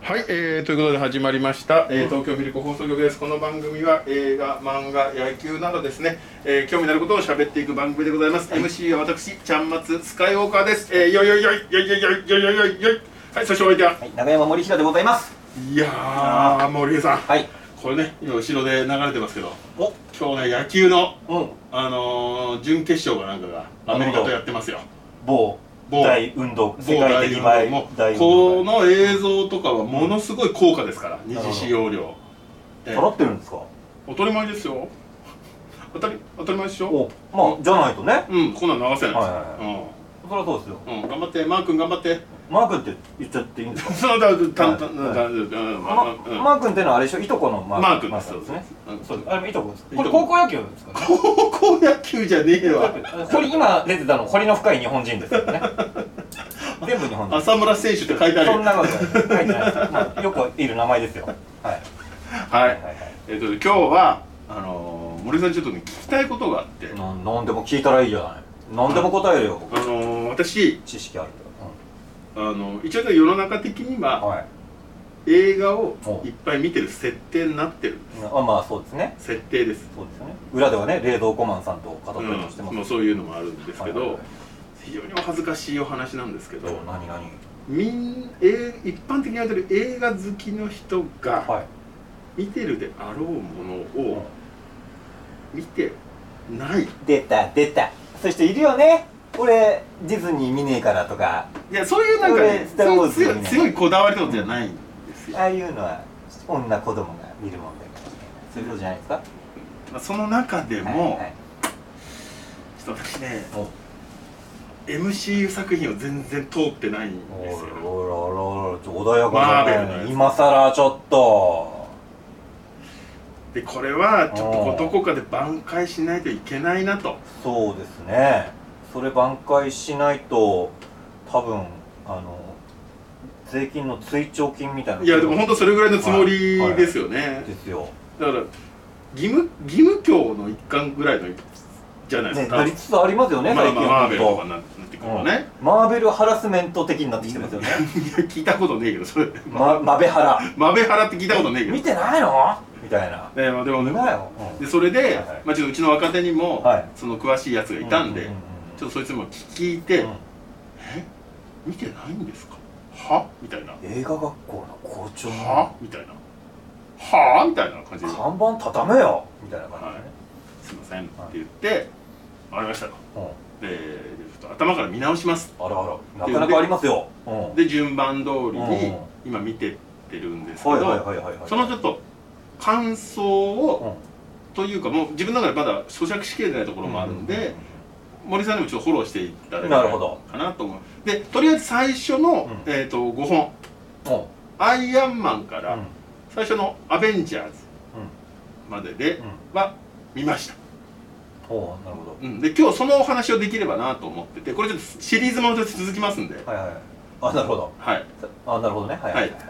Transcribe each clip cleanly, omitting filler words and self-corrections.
はい、ということで始まりました、東京ミルク放送局です。この番組は映画、漫画、野球などですね、興味のあることを喋っていく番組でございます。MC は私、ちゃんまつスカイウォーカーです。よいよいよいよいよいよいよいよいよいよい。はい、そしてお相手は、 はい、長山森平でございます。 いやー、森江さん。 はい。 これね、今後ろで流れてますけど、今日ね、野球の、準決勝かなんかがアメリカとやってますよ。 某大運動、世界的大運動。この映像とかはものすごい高価ですから、二次使用料。 払ってるんですか？ 当たり前ですよ。当たり前でしょ。 まあじゃないとね。 こんなん流せないですよ。 そりゃそうですよ。 頑張って、マー君頑張って。 マー君って言っちゃっていいんですか？ そうだ、マー君ってのはあれでしょ、いとこのマー君ですね。そう、あれいとこです。これ高校野球ですかね？ 高校野球じゃねえわ。 これ今出てたの彫りの深い日本人ですよね。全部日本人。 浅村選手って書いてある。 そんなこと書いてないです。よくいる名前ですよ。はい。 はい。今日は森さんちょっとね聞きたいことがあって。 なんでも聞いたらいいじゃない。何でも答えるよ。 私知識ある。 一応世の中的には映画をいっぱい見てる設定になってるんです。 まあそうですね。 設定です。 そうですよね。裏ではね、冷蔵庫マンさんと語ったりもしてます。 もうそういうのもあるんですけど、非常にお恥ずかしいお話なんですけど、一般的に言われてる映画好きの人が見てるであろうものを見てない。 出た。そういう人いるよね。俺ディズニー見ねえからとか。 いや、そういうなんかね、強いこだわりのことじゃないんですよ。 ああいうのは女子供が見るもんだから、そういうことじゃないですか。 その中でもちょっと私ね、MCU 作品を全然通ってないんですよ。 穏やかだね。今さらちょっとで、これはちょっとどこかで挽回しないといけないなと。 そうですね。それ挽回しないと多分税金の追徴金みたいな。 いやでも本当それぐらいのつもりですよね。 ですよ。 だから義務教の一環ぐらいのじゃないですか。 なりつつありますよね。最近マーベルとかなってくるとね。 マーベルハラスメント的になってきてますよね。 聞いたことねえけどそれ。 マベハラ。 マベハラって聞いたことねえけど。 見てないの？みたいな。 でもね。でそれでちょっとうちの若手にもその詳しいやつがいたんで、ちょっとそいつも聞いて、見てないんですか？は？みたいな。 映画学校の校長は？みたいな。は？みたいな感じで。 看板畳めよみたいな感じでね。 すいませんって言って「分かりました」と。でちょっと頭から見直します。 あらなかなかありますよ。 で順番通りに今見てってるんですけど、そのちょっと感想をというか、もう自分の中でまだ咀嚼しきれないところもあるんで、森さんにもちょっとフォローしていただけたらかなと思う。でとりあえず最初の5本、アイアンマンから最初のアベンジャーズまででは見ました。 なるほど。 で今日そのお話をできればなと思ってて、これちょっとシリーズものとして続きますんで。 なるほど。なるほどね。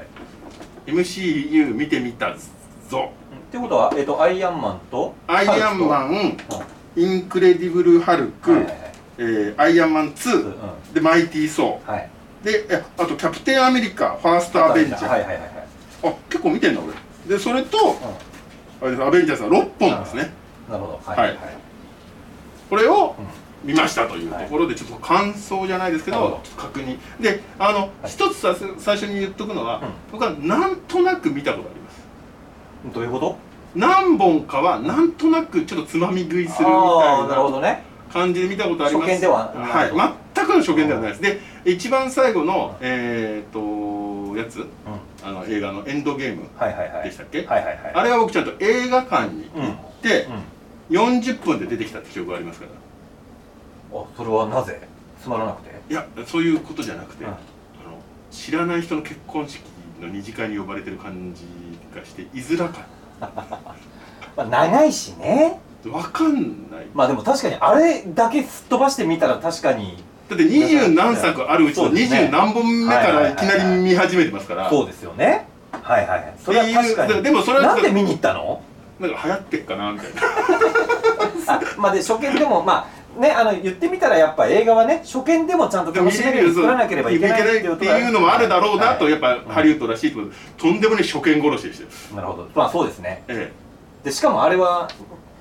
MCU 見てみたぞ。 ってことはアイアンマンとアイアンマン、インクレディブル・ハルク、アイアンマン2でマイティー・ソーで、あとキャプテン・アメリカファースト・アベンジャー。あ、結構見てんだ俺。でそれとアベンジャーズは6本ですね。 なるほど。 これを見ましたというところで、ちょっと感想じゃないですけど確認で、一つ最初に言っとくのは、僕はなんとなく見たことあります。 どういうこと？ 何本かはなんとなくちょっとつまみ食いするみたいな感じで見たことあります。 初見では全くの初見ではないです。で一番最後のやつ、映画のエンドゲームでしたっけ？あれは僕ちゃんと映画館に行って40分で出てきたって記憶がありますから。 それはなぜ？つまらなくて？ いや、そういうことじゃなくて、知らない人の結婚式の二次会に呼ばれてる感じがして居づらかった。 長いしね。 わかんない。 まあでも確かにあれだけすっ飛ばしてみたら確かに。 だって20何作あるうちの20何本目からいきなり見始めてますから。 そうですよね。それは確かに。 でもそれはなんで見に行ったの？ なんか流行ってっかなみたいな。 まあで初見でもね、言ってみたらやっぱ映画はね、初見でもちゃんと楽しめるように作らなければいけないっていうのもあるだろうなと、やっぱハリウッドらしいと、とんでもない初見殺しでしたよ。 なるほど。まあそうですね。でしかもあれは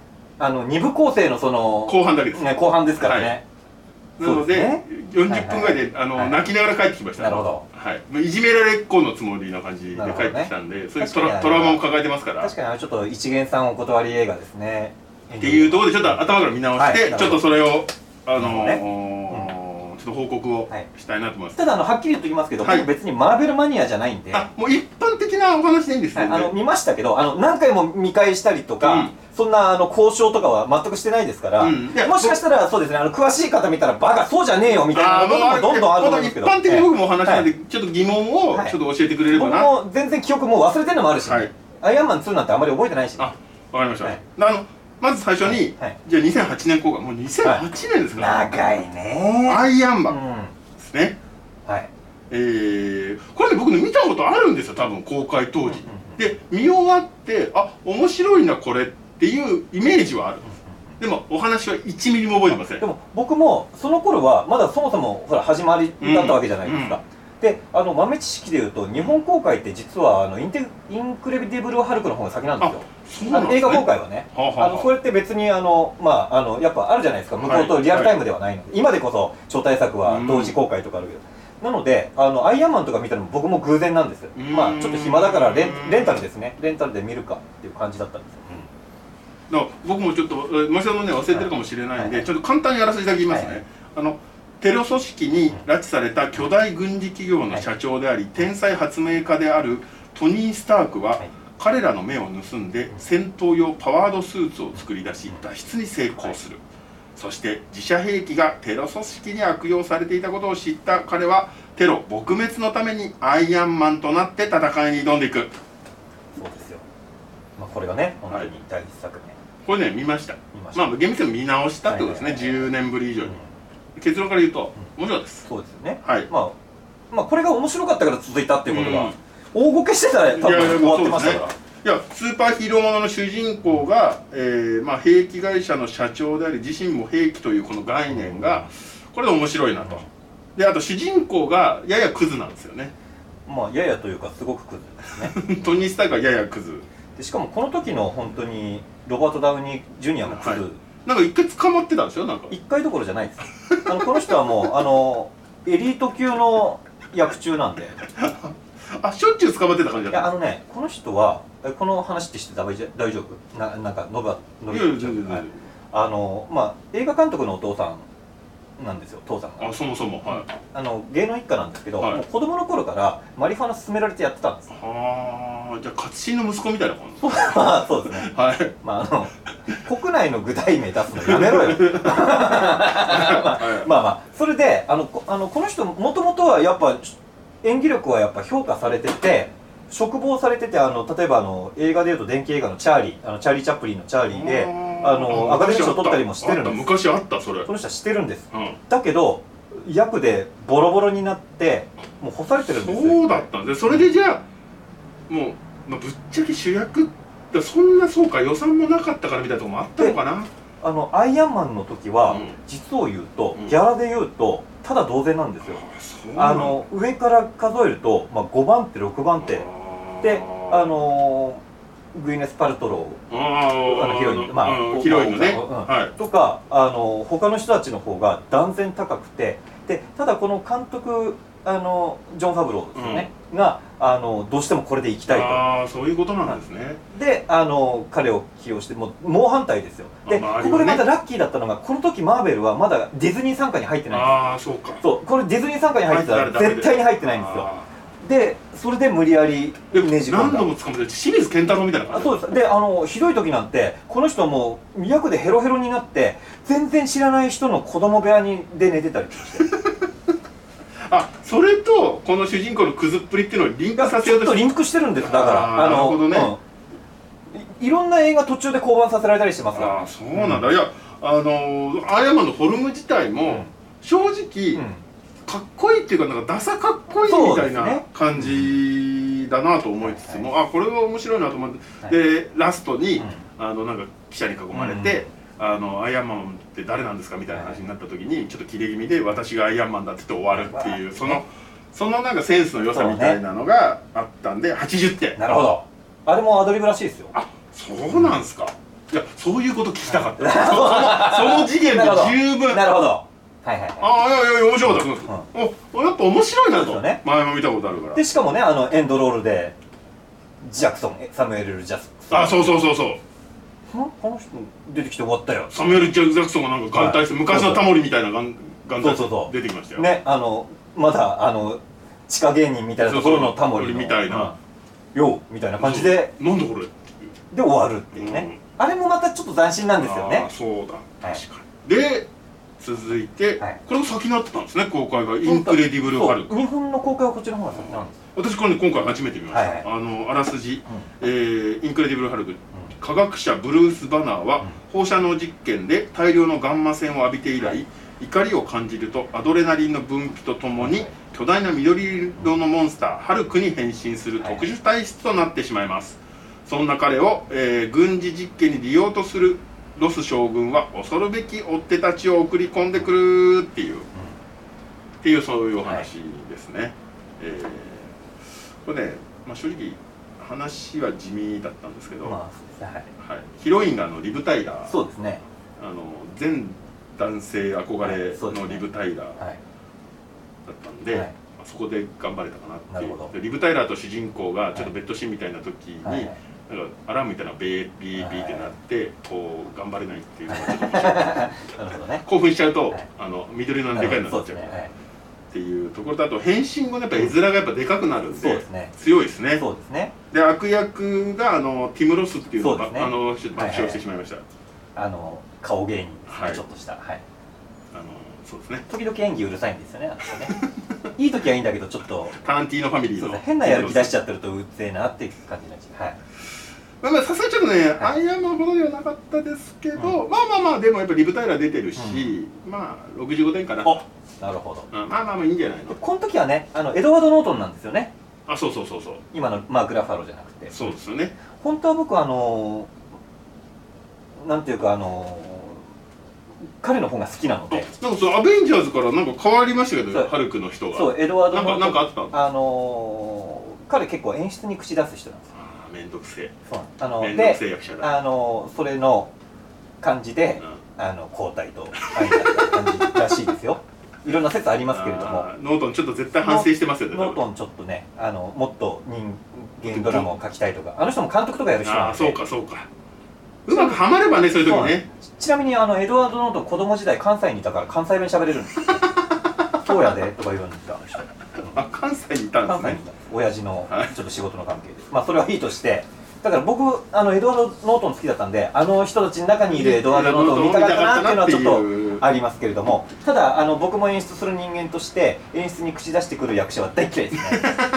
2部構成のその後半だけですね。 後半ですからね。 なので40分ぐらいで泣きながら帰ってきました。 なるほど。 いじめられっ子のつもりな感じで帰ってきたんで、そういうトラウマを抱えてますから。 確かにちょっと一元さんお断り映画ですね。 っていうところでちょっと頭から見直して、ちょっとそれをちょっと報告をしたいなと思います。 ただはっきり言っておきますけど、僕別にマーベルマニアじゃないんで、 もう一般的なお話でいいんですね。 見ましたけど、何回も見返したりとか、そんな交渉とかは全くしてないですから、もしかしたらそうですね、詳しい方見たらバカそうじゃねえよみたいなこともどんどんあると思うんですけど、 一般的に僕もお話なんでちょっと疑問をちょっと教えてくれればな。 僕も全然記憶も忘れてるのもあるし、アイアンマン2なんてあんまり覚えてないし。 わかりました。まず最初に、じゃあ2008年公開、もう2008年ですから。 長いね。 アイアンマンですね。これね、僕ね見たことあるんですよ、多分公開当時。で見終わって、面白いなこれっていうイメージはある。でもお話は1ミリも覚えてません。 でも僕もその頃はまだそもそもほら始まりだったわけじゃないですか。で豆知識でいうと日本公開って実はインクレディブル・ハルクの方が先なんですよ。映画公開はね。それって別にやっぱあるじゃないですか、向こうとリアルタイムではないので。今でこそ超大作は同時公開とかあるけど、なのでアイアンマンとか見たのも僕も偶然なんです。まあちょっと暇だからレンタルですね、レンタルで見るかっていう感じだったんですよ。 僕もちょっともしもね忘れてるかもしれないんで、ちょっと簡単にやらせていただきますね。テロ組織に拉致された巨大軍事企業の社長であり、天才発明家であるトニー・スタークは、彼らの目を盗んで戦闘用パワードスーツを作り出し脱出に成功する。そして自社兵器がテロ組織に悪用されていたことを知った彼はテロ撲滅のためにアイアンマンとなって戦いに挑んでいく。 そうですよ。これがね本当に第一作目。 これね見ました。厳密に見直したってことですね。10年ぶり以上に。結論から言うと面白いです。 そうですよね。まあこれが面白かったから続いたっていうことが、大ごけしてたら多分終わってましたから。 いやスーパーヒーローものの主人公が、兵器会社の社長であり自身も兵器というこの概念がこれで面白いなと。であと主人公がややクズなんですよね。 ややというかすごくクズですね。 トニー・スタークはややクズで、しかもこの時の本当にロバート・ダウニー・ジュニアもクズ、 なんか一回捕まってたんですよ。なんか一回どころじゃないです。この人はもうエリート級の役中なんでしょっちゅう捕まってた感じだった。 この人はこの話ってして大丈夫？なんか映画監督のお父さんなんですよ、父さんが。 そもそも芸能一家なんですけど、もう子供の頃からマリファナ勧められてやってたんです。 じゃあ勝新の息子みたいな感じ。 そうですね。国内の具体名出すのやめろよ。それでこの人もともとはやっぱ演技力はやっぱ評価されてて、嘱望されてて、例えば映画でいうと電気映画のチャーリーチャップリンのチャーリーでアカデミー賞取ったりもしてるんです。 昔あったそれ。 この人はしてるんです。だけど役でボロボロになってもう干されてるんですよ。 そうだったんで、それでじゃあもうぶっちゃけ主役ってそんなそうか予算もなかったからみたいなとこもあったのかな。 アイアンマンの時は実を言うとギャラで言うとただ同然なんですよ。上から数えると5番手6番手でグイネス・パルトローヒロインのねとか他の人たちの方が断然高くて、でただこの監督ジョン・ファブローですよね、がどうしてもこれでいきたいと。 そういうことなんですね。 で彼を起用してもう猛反対ですよ。でここでまたラッキーだったのが、この時マーベルはまだディズニー傘下に入ってないんですよ。そうこれディズニー傘下に入ってたら絶対に入ってないんですよ。でそれで無理やりねじ込んだ。 何度も捕まって清水健太郎みたいな感じ。 そうです。でひどい時なんてこの人もう役でヘロヘロになって全然知らない人の子供部屋で寝てたりしてそれとこの主人公のクズっぷりっていうのをリンクさせようとして、ちょっとリンクしてるんです。だからなるほどね、 いろんな映画途中で降板させられたりしてますから。 そうなんだ。いやアイアンマンのフォルム自体も正直かっこいいっていうか、なんかダサかっこいいみたいな感じだなと思いつつも、これは面白いなと思って、でラストになんか記者に囲まれてアイアンマンって誰なんですかみたいな話になった時にちょっと切れ気味で私がアイアンマンだって言って終わるっていうそのなんかセンスの良さみたいなのがあったんで80点。 なるほど。あれもアドリブらしいですよ。 あ、そうなんですか。いや、そういうこと聞きたかった。その次元で十分。 なるほど。はいはい。 ああ、いや面白かった。やっぱ面白いなと。前も見たことあるから。 でしかもね、エンドロールでサムエル・ジャクソン。 あ、そう。 この人出てきて終わったよ。 サムエル・ジャクソンがなんか眼帯して昔のタモリみたいな眼帯出てきましたよ。 ね、まだ地下芸人みたいなところのタモリみたいなよみたいな感じでなんだこれで終わるっていうね。あれもまたちょっと斬新なんですよね。 そうだ、確かに。で続いてこれも先になったんですね、公開が。インクレディブル・ハルク。 日本の公開はこっちの方が先なんです。 私これ今回初めて見ました。あらすじ、インクレディブル・ハルク、科学者ブルース・バナーは放射能実験で大量のガンマ線を浴びて以来、怒りを感じるとアドレナリンの分泌とともに巨大な緑色のモンスターハルクに変身する特殊体質となってしまいます。そんな彼を、軍事実験に利用とするロス将軍は恐るべき追っ手たちを送り込んでくるっていうそういうお話ですね。これね、正直話は地味だったんですけど、ヒロインがリブ・タイラー、 そうですね、 全男性憧れのリブ・タイラーだったんで、そこで頑張れたかなっていう。リブ・タイラーと主人公がちょっとベッドシーンみたいな時になんかアラームみたいなベービービーってなってこう頑張れないっていうのがちょっと面白い。興奮しちゃうと緑のでかいのになっちゃうっていうところだと、変身後のやっぱ絵面がやっぱでかくなるんで強いですね。で悪役がティム・ロスっていうのを爆笑してしまいました。 顔芸人ですね、ちょっとした。 そうですね、 時々演技うるさいんですよね。いい時はいいんだけどちょっとタランティーノファミリーの変なやる気出しちゃってるとうっせえなっていう感じになっちゃう。 さすがにちょっとね、アイアンマンほどではなかったですけど、まあでもやっぱリブ・タイラー出てるし、65点かな。 なるほど。 まあいいんじゃないの。 この時はね、エドワード・ノートンなんですよね。 そう今のマーク・ラファローじゃなくて。 そうですよね。 本当は僕なんていうか彼の方が好きなので。 なんかアベンジャーズからなんか変わりましたけど、ハルクの人が。 そう、エドワード・ノートン。 なんかあったの。彼結構演出に口出す人なんですよ。 めんどくせえ。 そう。で、それの感じで交代と愛だった感じらしいですよ。いろんな説ありますけれども。 ノートンちょっと絶対反省してますよね。 ノートンちょっとね、もっと人間ドラマを描きたいとか、あの人も監督とかやる人なんで。 そうか。うまくはまればね、そういう時ね。 ちなみにエドワード・ノートン子供時代関西にいたから関西弁喋れるんですよ。そうやでとか言うんですよ、あの人。 関西にいたんですね。 親父のちょっと仕事の関係で。それはいいとして。だから僕エドワード・ノートン好きだったんで、あの人たちの中にいるエドワード・ノートンを見たかったなっていうのはちょっとありますけれども、ただ僕も演出する人間として演出に口出してくる役者は大嫌いですね。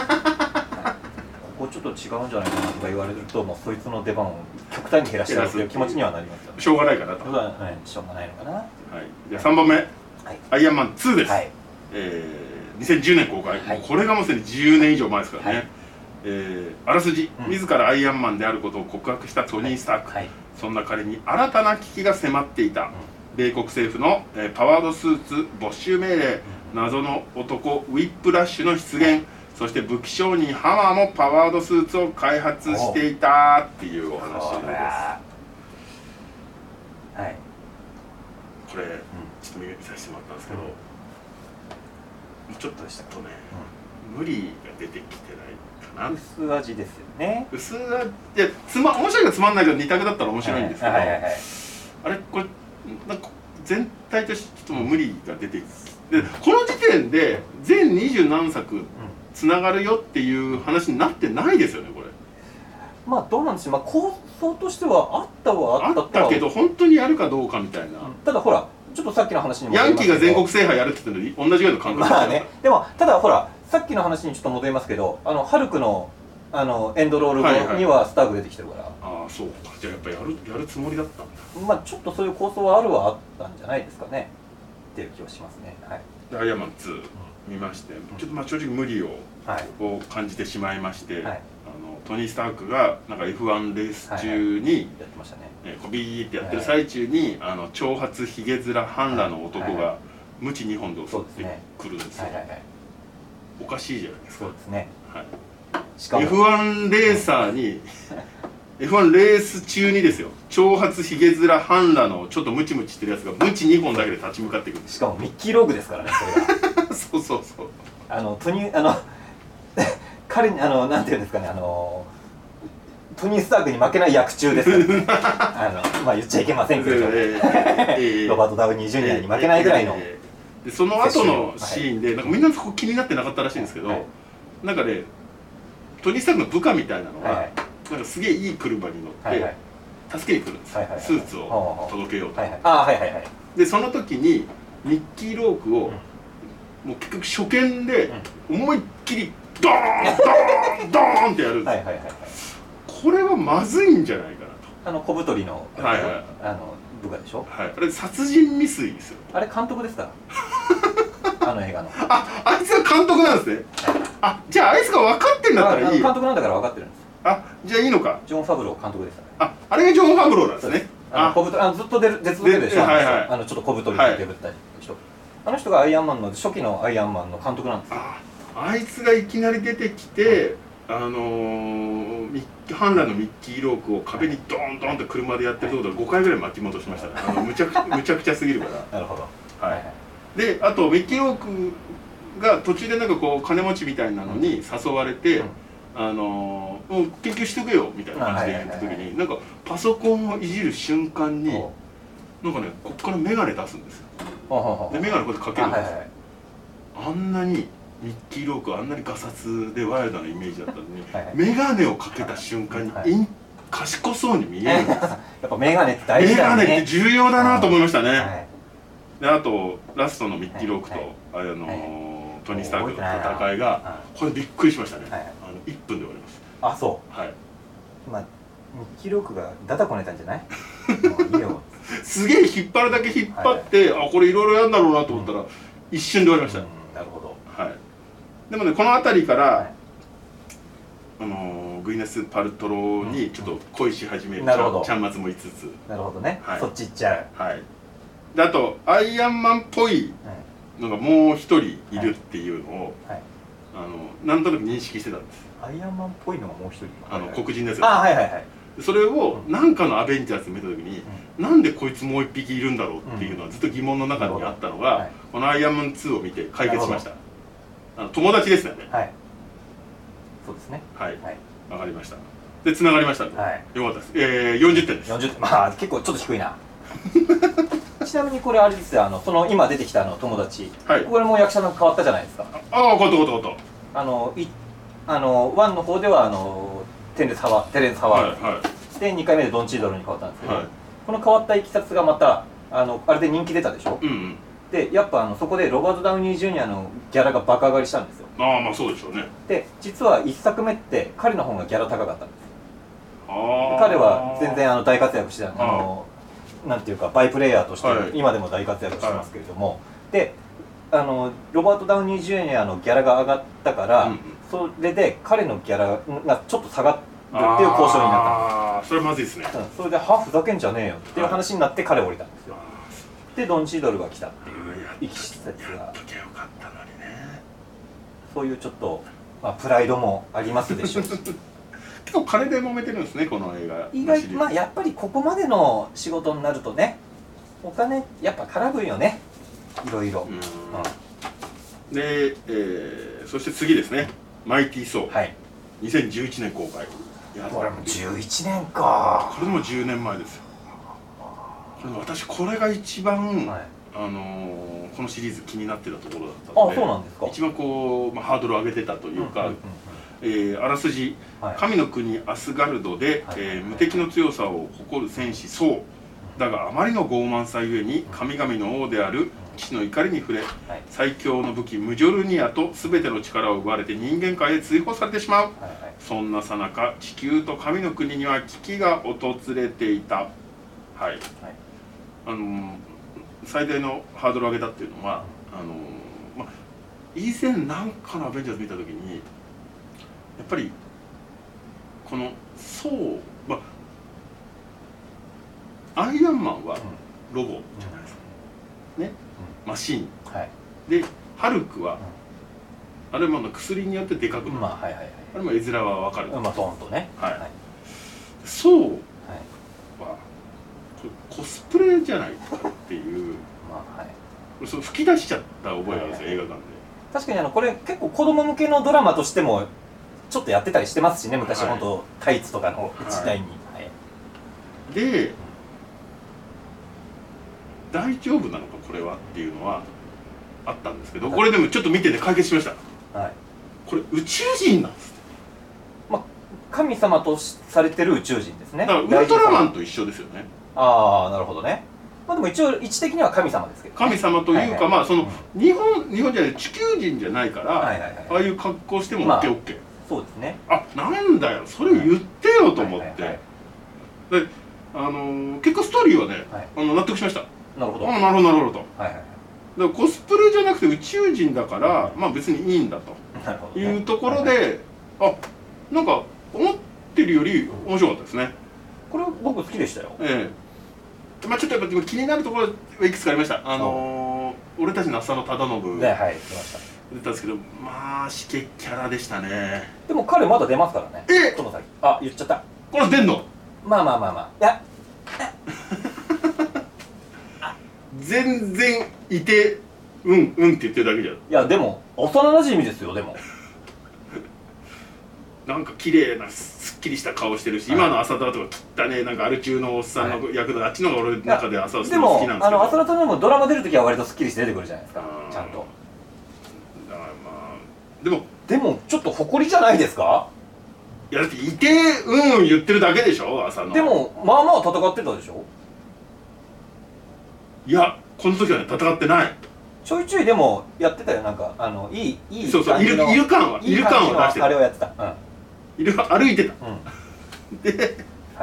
ここちょっと違うんじゃないかなとか言われると、もうそいつの出番を極端に減らしたいという気持ちにはなりますよね。 しょうがないかなと。 しょうがないのかな。 じゃあ3番目、アイアンマン2です。2010年公開。これがもうすでに10年以上前ですからね。あらすじ、自らアイアンマンであることを告白したトニー・スターク。そんな彼に新たな危機が迫っていた。米国政府のパワードスーツ没収命令、謎の男ウィップラッシュの出現、そして武器商人ハマーもパワードスーツを開発していたっていうお話です。これちょっと見させてもらったんですけど、ちょっとでしたとね、無理が出てきてないかな。 薄味ですよね。 薄味で面白いかつまんないけど2択だったら面白いんですけど、あれこれなんか全体としてちょっと無理が出てきて、この時点で全20何作つながるよっていう話になってないですよね、これ。 どうなんでしょう。構想としてはあったけど本当にやるかどうかみたいな。 ただほらちょっとさっきの話にもヤンキーが全国制覇やるって言ってのに同じような感覚ですよ。でもただほらさっきの話にちょっと戻りますけど、ハルクのエンドロール後にはスターグ出てきてるから。 そうか。じゃあやっぱやるつもりだったんだ。ちょっとそういう構想はあったんじゃないですかねっていう気はしますね。 アイアンマン2見まして、ちょっと正直無理を感じてしまいまして、トニー・スタークがなんか F1 レース中にこうビーってやってる最中に長髪ひげ面半裸の男が無知2本で襲ってくるんですよ。おかしいじゃないですか。 そうですね。 はい、 しかも F1 レーサーにF1 レース中にですよ、長髪ひげ面半裸のちょっとムチムチしてるやつがムチ2本だけで立ち向かってくる。 しかもミッキー・ローグですからね、それがそうそうそう。 彼になんていうんですかね、トニー・スタークに負けない役中ですからねまあ言っちゃいけませんけれども、ロバート・ダウニー・ジュニアに負けないぐらいの、 でその後のシーンでなんかみんなそこ気になってなかったらしいんですけど、なんかねトニー・スタークの部下みたいなのがなんかすげえいい車に乗って助けに来るんですよ、スーツを届けようと。でその時にミッキー・ロークをもう結局初見で思いっきりドーンドーンドーンってやるんですよ。これはまずいんじゃないかなと。 小太りの部下でしょ。 はい、あれ殺人未遂ですよ。 あれ監督ですから映画の。 あいつが監督なんですね。じゃああいつが分かってんだったらいいよ。 監督なんだから分かってるんです。 じゃあいいのか。 ジョン・ファブロー監督ですからね。 あれがジョン・ファブローなんですね。 ずっと出続けるでしょ。ちょっと小太りでデブった人。あの人がアイアンマンの初期のアイアンマンの監督なんですよ。 あいつがいきなり出てきて、半裸のミッキー・ロークを壁にドーンドーンと車でやってるところで5回ぐらい巻き戻しましたね。むちゃくちゃすぎるから。なるほど。はい。であとミッキー・ロークが途中でなんかこう金持ちみたいなのに誘われて、もう研究しとけよみたいな感じで言った時になんかパソコンをいじる瞬間になんかねこっから眼鏡出すんですよ。で眼鏡こうやってかけるんですよ。あんなにミッキー・ロークはあんなにガサツでワイルドなイメージだったのに眼鏡をかけた瞬間に賢そうに見えるんです。やっぱ眼鏡って大事だね。 眼鏡って重要だなと思いましたね。であとラストのミッキー・ロークとトニー・スタークの戦いがこれびっくりしましたね。1分で終わります。 そう。はい。まあミッキー・ロークがダダこねたんじゃない？もういいよ。 すげえ引っ張るだけ引っ張ってこれいろいろやるんだろうなと思ったら一瞬で終わりました。 なるほど。 はい。でもねこの辺りからグイネス・パルトロにちょっと恋し始めるちゃんまつもいつつ。 なるほどね。そっち行っちゃう。 はい。であとアイアンマンっぽいのがもう一人いるっていうのをなんとなく認識してたんです。 アイアンマンっぽいのがもう一人。 黒人ですよ。それを何かのアベンジャーズ見た時になんでこいつもう一匹いるんだろうっていうのはずっと疑問の中にあったのがこのアイアンマン2を見て解決しました。友達ですよね。 はい。そうですね。 はい。わかりました。で繋がりましたんで。よかったです。40点です。 40点。まあ結構ちょっと低いな。ちなみにこれあれですよ、その今出てきた友達、これも役者さん変わったじゃないですか。 変わった変わった。 1の方ではテレンス・ハワードで2回目でドン・チードルに変わったんですけど、この変わったいきさつがまたあれで人気出たでしょ。でやっぱそこでロバート・ダウニー・ジュニアのギャラが爆上がりしたんですよ。 まあそうでしょうね。 で実は1作目って彼の方がギャラ高かったんです。彼は全然大活躍してたなんていうかバイプレイヤーとして今でも大活躍してますけれども、でロバート・ダウニー・ジュニアのギャラが上がったから、それで彼のギャラがちょっと下がるっていう交渉になったんです。 それはまずいですね。 それでふざけんじゃねえよっていう話になって彼降りたんですよ。でドン・チードルが来たっていういきさつが、そういうちょっとプライドもありますでしょうし。 結構金で揉めてるんですねこの映画。 意外やっぱりここまでの仕事になるとねお金やっぱ絡むよね、いろいろ。 で、そして次ですね「マイティー・ソー」2011年公開。 これも11年か。 これも10年前ですよ。私これが一番、このシリーズ気になってたところだったので。 そうなんですか。 一番こう、ハードルを上げてたというか、あらすじ、神の国アスガルドで無敵の強さを誇る戦士ソーだが、あまりの傲慢さゆえに神々の王である父の怒りに触れ、最強の武器ムジョルニアと全ての力を奪われて人間界へ追放されてしまう。そんなさなか地球と神の国には危機が訪れていた。はい、最大のハードルを上げたっていうのは以前なんかのアベンジャーズ見た時にやっぱりこのソー、 アイアンマンはロボじゃないですかね、マシーンで、ハルクはあれも薬によってでかくなる、あれも絵面は分かる、 まあトーンとね、 そうはコスプレじゃないかっていう、そう吹き出しちゃった覚えがあるんですよ、映画館で。確かにこれ結構子供向けのドラマとしてもちょっとやってたりしてますしね、昔本当タイツとかの時代に。 で、大丈夫なのかこれはっていうのはあったんですけど、これでもちょっと見てて解決しました。これ宇宙人なんです。 神様とされてる宇宙人ですね。 だからウルトラマンと一緒ですよね。 ああ、なるほどね。まあでも一応位置的には神様ですけど、 神様というか、まあその日本じゃない地球人じゃないから、ああいう格好しても OKOK。 そうですね。 あ、なんだよ、それ言ってよと思って。で、結果ストーリーはね、納得しました。 なるほど。 なるほどなるほどと。だからコスプレじゃなくて宇宙人だから、まあ別にいいんだというところで、あ、なんか思ってるより面白かったですね。 これ僕好きでしたよ。 まあちょっとやっぱ気になるところはいくつかありました。俺たちの浅野忠信出たんですけど、まあしけキャラでしたね。 でも彼まだ出ますからね。この先。あ、言っちゃった。 これ出んの？ まあ。いや。 全然いて、うんって言ってるだけじゃん。いやでも幼馴染ですよ。でもなんか綺麗なすっきりした顔してるし、今の浅田とか汚ね、なんかアル中のおっさんの役だ、あっちのが俺の中で浅田好きなんですけど。でも浅田さんもドラマ出るときは割とすっきりして出てくるじゃないですか、ちゃんと。 だからまあでもちょっと誇りじゃないですか。 いやだっていて言ってるだけでしょ、浅野。 でもまあまあ戦ってたでしょ。 いや、この時はね戦ってない。 ちょいちょいでもやってたよ。なんかいいそういる感は出してた。 あれをやってた。 歩いてた。で、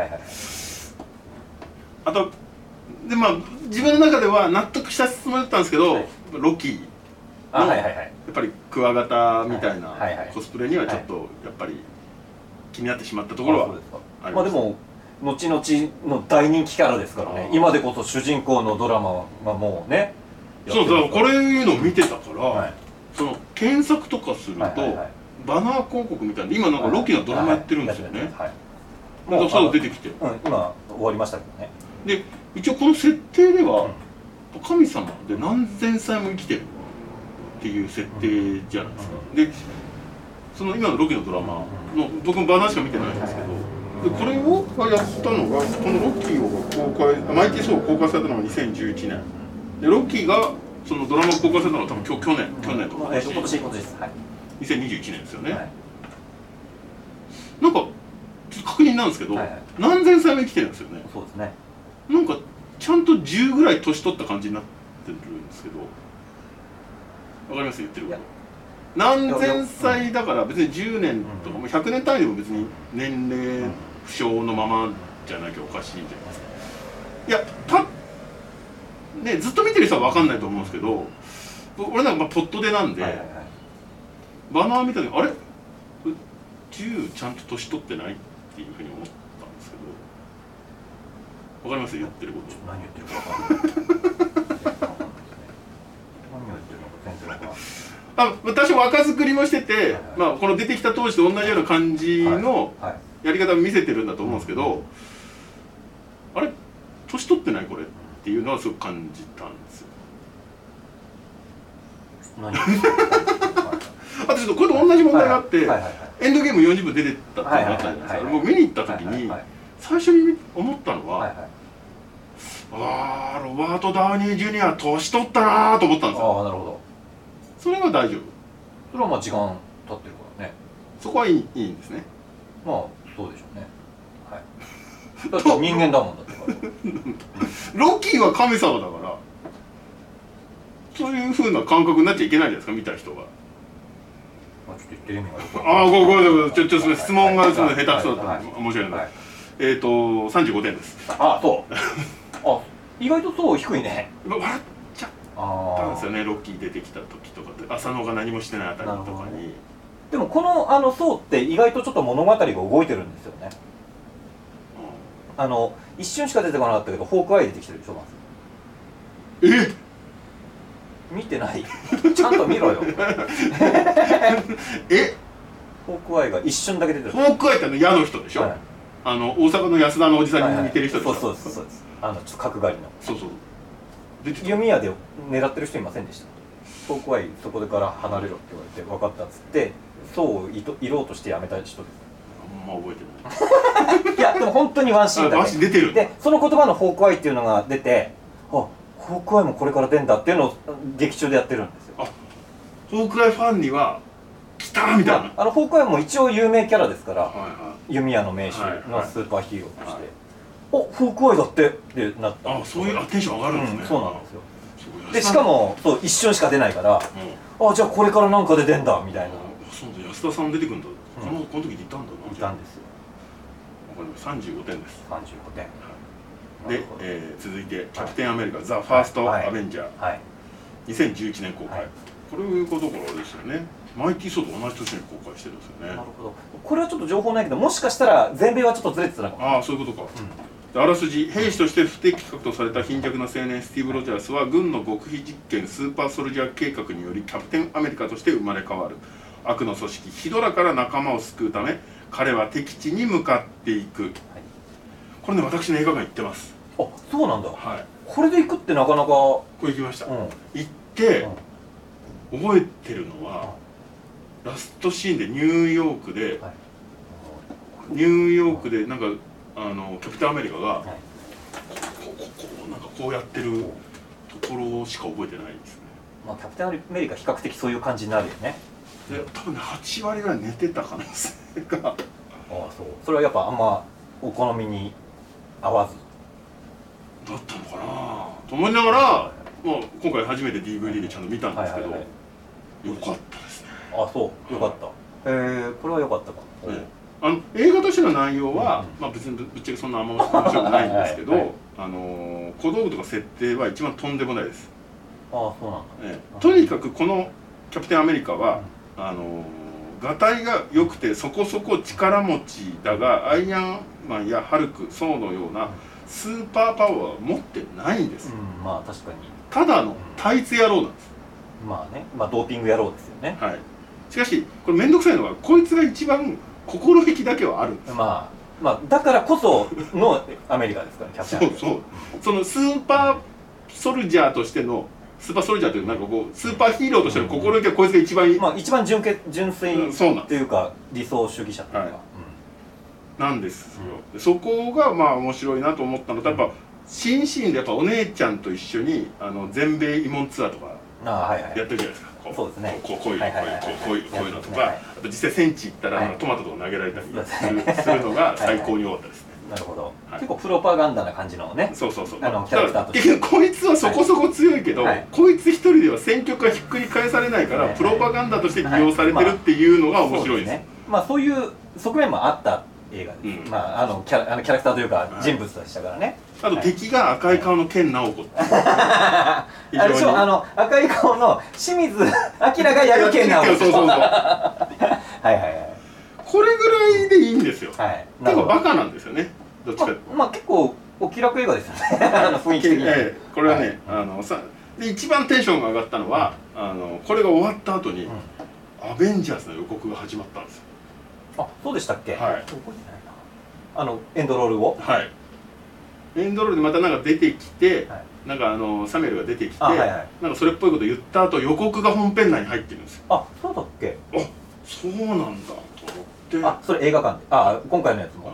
あとでまあ自分の中では納得したつもりだったんですけど、ロキのやっぱりクワガタみたいなコスプレにはちょっとやっぱり気になってしまったところはありました。 まあでも後々の大人気キャラですからね。今でこそ主人公のドラマはもうね。 そうだ、これいうのを見てたから、その検索とかするとバナー広告みたいな、今なんかロキのドラマやってるんですよね。なんかそう出てきて、 今終わりましたけどね。 で一応この設定では神様で何千歳も生きてるっていう設定じゃないですか。でその今のロキのドラマの僕もバナーしか見てないんですけど、でこれをやったのが、このロッキーを公開、マイティー・ソーが公開されたのが2011年で、ロッキーがそのドラマを公開されたのは多分去年とか今年です。 2021年ですよね。なんかちょっと確認なんですけど、何千歳も生きてるんですよね。 そうですね。 なんかちゃんと10ぐらい年取った感じになってるんですけど、わかります言ってること。何千歳だから別に10年とかも100年単位でも別に年齢不詳のままじゃなきゃおかしいじゃないですか。いやね、ずっと見てる人は分かんないと思うんですけど、俺なんかポットでなんでバナー見た時あれ10ちゃんと年取ってないっていうふうに思ったんですけど、分かります言ってること。 何言ってるか分かんない。何を言ってるのか全然分かんない。 私も若作りもしてて、まあこの出てきた当時と同じような感じのやり方を見せてるんだと思うんですけど、あれ年取ってないこれっていうのはすごく感じたんですよ。あとちょっとこれと同じ問題があって、エンドゲーム40分出てたっていうのがあったじゃないですか。もう見に行った時に最初に思ったのは、ロバート・ダウニー・ジュニア年取ったなーと思ったんですよ。 なるほど。 それは大丈夫。 それはまあ時間経ってるからね。 そこはいいんですね。 まあそうでしょうね。だって人間だもんだってロキは神様だからそういう風な感覚になっちゃいけないじゃないですか、見た人が。 ちょっと言ってる意味がごめん、ちょっと質問が下手くそだった。面白いので35点です。 そう意外とそう低いね。 笑っちゃったんですよね、ロッキー出てきた時とかって浅野が何もしてないあたりとかに。 でもこの層って意外とちょっと物語が動いてるんですよね。 一瞬しか出てこなかったけどホークアイ出てきてるでしょまず。 見てないちゃんと見ろよホークアイが一瞬だけ出てる。 ホークアイって矢の人でしょ、大阪の安田のおじさんに似てる人でしょ。 そうですちょっと角刈りの。 そう弓矢で狙ってる人いませんでした？ホークアイそこから離れろって言われて分かったっつってそういろうとしてやめた人です。 あんま覚えてないいやでも本当にワンシーンだけ。 ワンシーン出てる。 でその言葉のホークアイっていうのが出て、ホークアイもこれから出んだっていうのを劇中でやってるんですよ。 ホークアイファンには来たみたいな。 ホークアイも一応有名キャラですから、弓矢の名手のスーパーヒーローとして、ホークアイだってってなった。 そういうテンション上がるんですね。 そうなんですよ。でしかも一瞬しか出ないから、じゃあこれからなんかで出んだみたいな。 そうだ、安田さん出てくるんだ。この時に行ったんだな。 いたんですよ。 わかります。35点です。 35点。 で、続いてキャプテンアメリカザ・ファースト・アベンジャー、2011年公開。これいうことからあれですよね。マイティー・ソーと同じ年に公開してるんですよね。 なるほど。これはちょっと情報ないけど、もしかしたら全米はちょっとずれてたのかも。 そういうことか。あらすじ、兵士として不適格とされた貧弱な青年スティーブ・ロジャースは軍の極秘実験スーパーソルジャー計画によりキャプテンアメリカとして生まれ変わる。悪の組織ヒドラから仲間を救うため彼は敵地に向かっていく。これね、私の映画館行ってます。 そうなんだ。これで行くってなかなか。これ行きました。行って覚えてるのはラストシーンでニューヨークでなんかキャプテンアメリカがなんかこうやってるところしか覚えてないですね。 キャプテンアメリカ比較的そういう感じになるよね。 で多分ね8割ぐらい寝てた可能性がそれはやっぱあんまお好みに合わずだったのかなと思いながら、今回初めて DVD でちゃんと見たんですけど、よかったですね。 そうよかった。これはよかったか。 映画としての内容は、別にぶっちゃけそんなあんま面白くないんですけど、小道具とか設定は一番とんでもないです。 そうなんだ。 とにかくこのキャプテンアメリカはがたいが良くてそこそこ力持ちだが、アイアンマンやハルク、ソーのようなスーパーパワーは持ってないんです。 確かにただのタイツ野郎なんです。 ドーピング野郎ですよね。 しかしこれ面倒くさいのはこいつが一番心意気だけはあるんです。 だからこそのアメリカですからキャプテンアメリカ。 そのスーパーソルジャーとしてのスーパーソルジャーというなんかこうスーパーヒーローとしての心意気はこいつが一番一番純粋というか理想主義者というかなんですよ。そこが面白いなと思ったのと、やっぱ新シーンでやっぱお姉ちゃんと一緒に全米慰問ツアーとかやってるじゃないですか。 そうですね。 こういうのとか、あと実際戦地行ったらトマトとか投げられたりするのが最高に良かったですね。 なるほど。結構プロパガンダな感じのね。 そうキャラクターとして。 結局こいつはそこそこ強いけど、こいつ一人では戦局がひっくり返されないからプロパガンダとして利用されてるっていうのが面白いです。 そういう側面もあった映画です。キャラクターというか人物でしたからね。 あと敵が赤い顔の健直子。 あれでしょ、赤い顔の清水明がやる健直子。 これぐらいでいいんですよ。結構バカなんですよね。どっちか。 結構お気楽映画ですよね。雰囲気的に。 これはね、で一番テンションが上がったのはこれが終わった後にアベンジャーズの予告が始まったんですよ。 そうでしたっけ？覚えてないな。エンドロールを。 エンドロールでまたなんか出てきて、なんかサミュエルが出てきて、なんかそれっぽいこと言った後予告が本編内に入ってるんですよ。 そうだっけ？ そうなんだと思って。 それ映画館で。今回のやつも。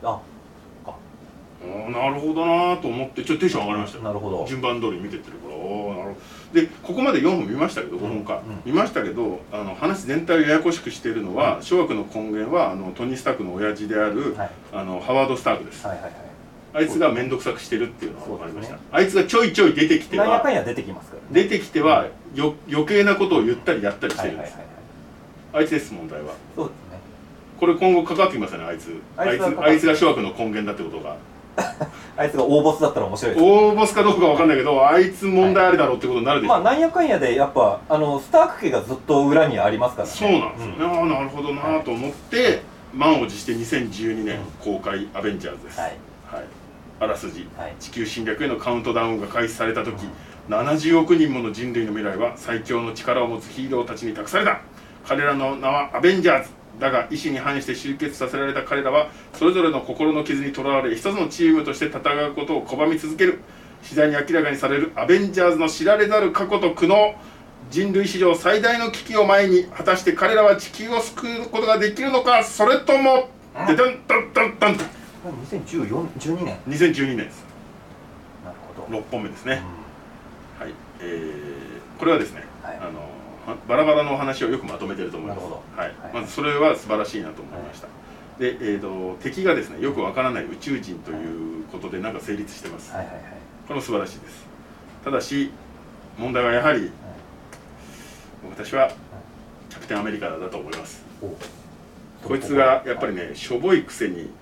なるほどなと思ってちょっとテンション上がりましたよ。 なるほど。 順番通り見てってるから、なるほど。でここまで4本見ましたけど、5本か見ましたけど、話全体をややこしくしているのは、諸悪の根源はトニー・スタークの親父であるハワード・スタークです。あいつが面倒くさくしてるっていうのが分かりました。あいつがちょいちょい出てきては出てきては余計なことを言ったりやったりしてるんです。あいつです、問題は。 そうですね。 これ今後関わってきますよね、あいつが諸悪の根源だってことが。 あいつが大ボスだったら面白いです。 大ボスかどうかわかんないけど、あいつ問題ありだろうってことになるでしょ。 なんやかんやでやっぱスターク家がずっと裏にありますからね。 そうなんですよね。なるほどなと思って満を持して2012年公開アベンジャーズです。 あらすじ、 はい、 地球侵略へのカウントダウンが開始された時、70億人もの人類の未来は最強の力を持つヒーローたちに託された。彼らの名はアベンジャーズだが、意思に反して集結させられた彼らはそれぞれの心の傷にとらわれ、一つのチームとして戦うことを拒み続ける。次第に明らかにされるアベンジャーズの知られざる過去と苦悩。人類史上最大の危機を前に、果たして彼らは地球を救うことができるのか、それともでたんたんたんたん。 2012年 2012年です。 なるほど。 6本目ですね、はい。これはですね、はい、バラバラのお話をよくまとめてると思います。はい、まずそれは素晴らしいなと思いました。で、敵がですね、よくわからない宇宙人ということでなんか成立してます。これも素晴らしいです。ただし問題はやはり、私はキャプテンアメリカだと思います。こいつがやっぱりね、しょぼいくせに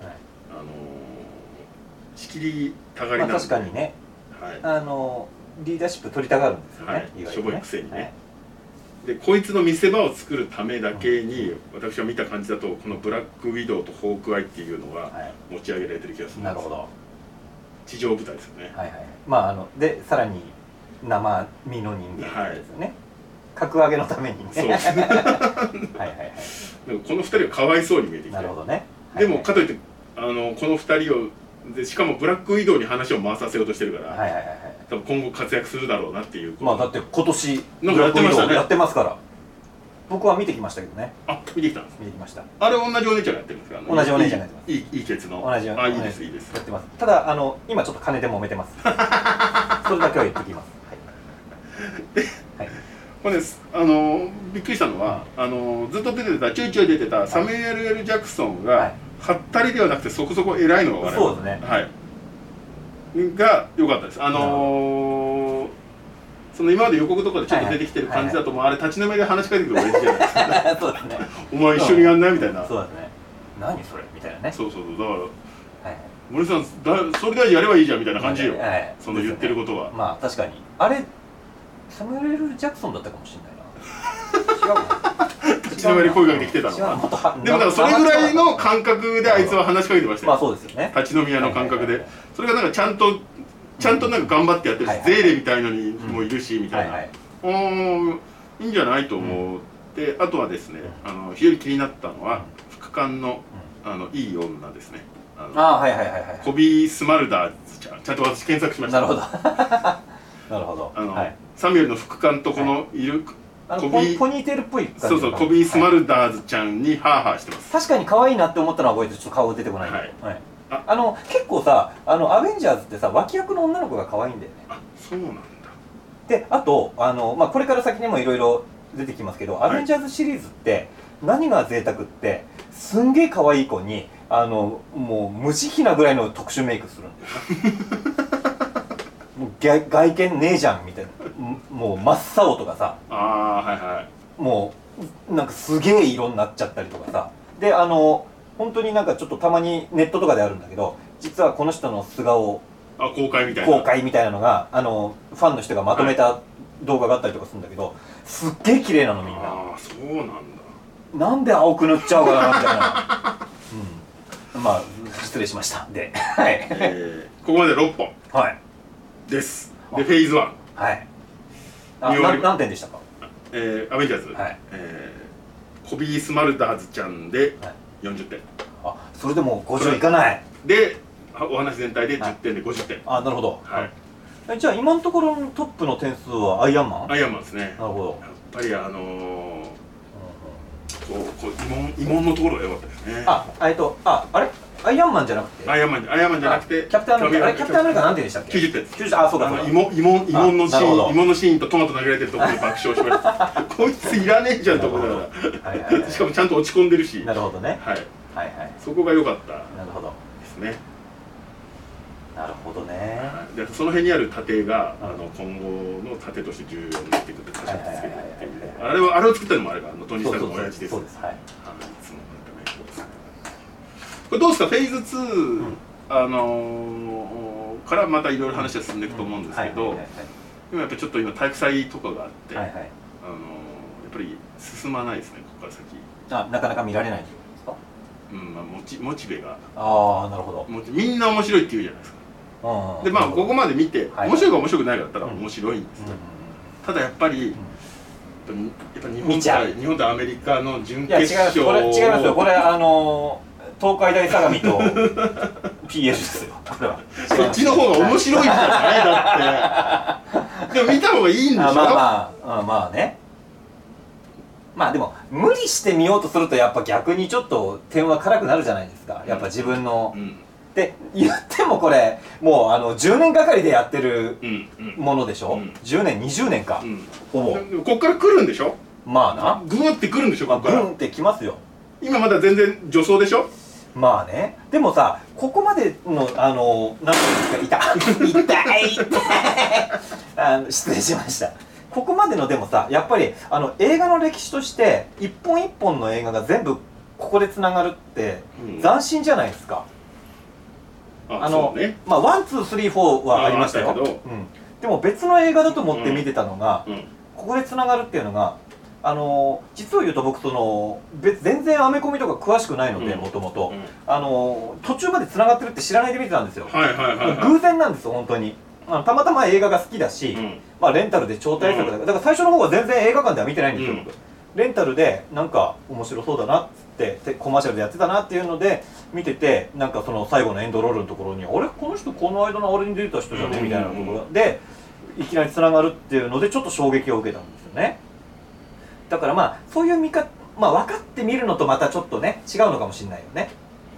仕切りたがりなんで、 確かにね、リーダーシップ取りたがるんですよね、 しょぼいくせにね。でこいつの見せ場を作るためだけに、私は見た感じだとこのブラックウィドウとホークアイっていうのが持ち上げられてる気がするんです。なるほど。地上部隊ですよね。 でさらに生身の人間ですよね、格上げのためにね。そうですね。 でもこの2人はかわいそうに見えてきて、なるほどね。でもかといってこの2人をで、しかもブラックウィドウに話を回させようとしてるから、多分今後活躍するだろうなっていう。 だって今年なんかやってましたね。やってますから。僕は見てきましたけどね。 見てきたんです。 見てきました。 あれ同じお姉ちゃんがやってるんですか。 同じお姉ちゃんがやってます。 いいケツの。 同じ。 いいですいいです。 やってます。ただ今ちょっと金で揉めてます。それだけは言ってきます。 はい。これです。びっくりしたのはずっと出てたちょいちょい出てたサミュエル・L・ジャクソンがはったりではなくてそこそこ偉いのが悪い。 そうですね。 はい。が良かったです。その今まで予告とかでちょっと出てきてる感じだと、もうあれ立ち飲みで話しかけてくる親父じゃないですか。そうですね。お前一緒にやんないみたいな。 そうですね。何それみたいなね。 そうだから森さん総理大臣やればいいじゃんみたいな感じよ。その言ってることは。 まあ確かにあれサムエル・ジャクソンだったかもしれないな。違う。 立ち飲みで声かけてきてたのか。でもだからそれぐらいの感覚であいつは話しかけてましたよ。 まあそうですよね。 立ち飲み屋の感覚で、それがなんかちゃんとなんか頑張ってやってるし、ゼーレみたいのにもいるしみたいな、いいんじゃないと思って、あとはですね、非常に気になったのは副官のいい女ですね。コビー・スマルダーズちゃん、ちゃんと私検索しました。 なるほど。なるほど。 サミュエルの副官とこのいるポニーテールっぽい感じ。 そう、コビー・スマルダーズちゃんにハーハーしてます。 確かに可愛いなって思ったのは覚えて、ちょっと顔出てこないんで。結構さ、アベンジャーズってさ、脇役の女の子が可愛いんだよね。 そうなんだ。 で、あとこれから先にもいろいろ出てきますけど、アベンジャーズシリーズって何が贅沢って、すんげえ可愛い子にもう無慈悲なぐらいの特殊メイクするんだよ。もう外見ねえじゃんみたいな、もう真っ青とかさ、もうなんかすげえ色になっちゃったりとかさ、で本当になんかちょっとたまにネットとかであるんだけど、実はこの人の素顔公開みたいなのがファンの人がまとめた動画があったりとかするんだけど、すっげえ綺麗なのみんな。 そうなんだ。 なんで青く塗っちゃうかなみたいな。まあ失礼しました。で、 ここまで6本です。でフェーズ1。 何点でしたか。 アベンジャーズ、コビー・スマルダーズちゃんで40点。 それでも50いかない。 でお話全体で10点で50点。 なるほど。じゃあ今のところのトップの点数はアイアンマン。 アイアンマンですね。 なるほど。 やっぱり疑問のところが良かったですね。 あれアイアンマンじゃなくて、 アイアンマンじゃなくてキャプテンアメリカ。キャプテンアメリカ何点でしたっけ。 90点です。 そうか。 疑問のシーンとトマト投げられてるところで爆笑しました。こいついらねえじゃんところだから。しかもちゃんと落ち込んでるし。 なるほどね。 そこが良かったですね。 なるほどね。 でその辺にある盾が今後の盾として重要になっていくって確かですけど、あれを作ったのもあれがトニー・スタークの親父です。そうです。これどうですか、フェーズ2からまたいろいろ話は進んでいくと思うんですけど、今やっぱりちょっと体育祭とかがあって、やっぱり進まないですね、ここから先。 なかなか見られないですか。 モチベが。 なるほど。 みんな面白いって言うじゃないですか。 でまあここまで見て面白いか面白くないかだったら面白いんですよ。ただやっぱり日本とアメリカの準決勝を違いますよこれ東海大相模と PL ですよこれは。 そっちの方が面白いんじゃないだってでも見た方がいいんでしょ。 まあね。まあでも無理して見ようとするとやっぱ逆にちょっと点は辛くなるじゃないですかやっぱ自分の、で言ってもこれもう10年がかりでやってるものでしょ、10年20年か、ほぼこっから来るんでしょ。 まあなグーって来るんでしょ。こっからグーって来ますよ。 今まだ全然助走でしょ。 まあね。でもさここまでの何ていうんですか痛い失礼しました。ここまでのでもさやっぱり映画の歴史として一本一本の映画が全部ここでつながるって斬新じゃないですか。そうね、まあワンツースリーフォーはありましたよ。でも別の映画だと思って見てたのが、ここでつながるっていうのが実を言うと僕全然アメコミとか詳しくないのでもともと途中までつながってるって知らないで見てたんですよ。偶然なんですよ本当に。たまたま映画が好きだし、まあレンタルで超大作だから最初の方は全然映画館では見てないんですよ、僕。レンタルでなんか面白そうだなってコマーシャルでやってたなっていうので見てて、なんかその最後のエンドロールのところに「あれこの人この間のあれに出てた人じゃね?」みたいなところでいきなりつながるっていうのでちょっと衝撃を受けたんですよね。だからまあそういう見方、まあ分かって見るのとまたちょっとね違うのかもしれないよね。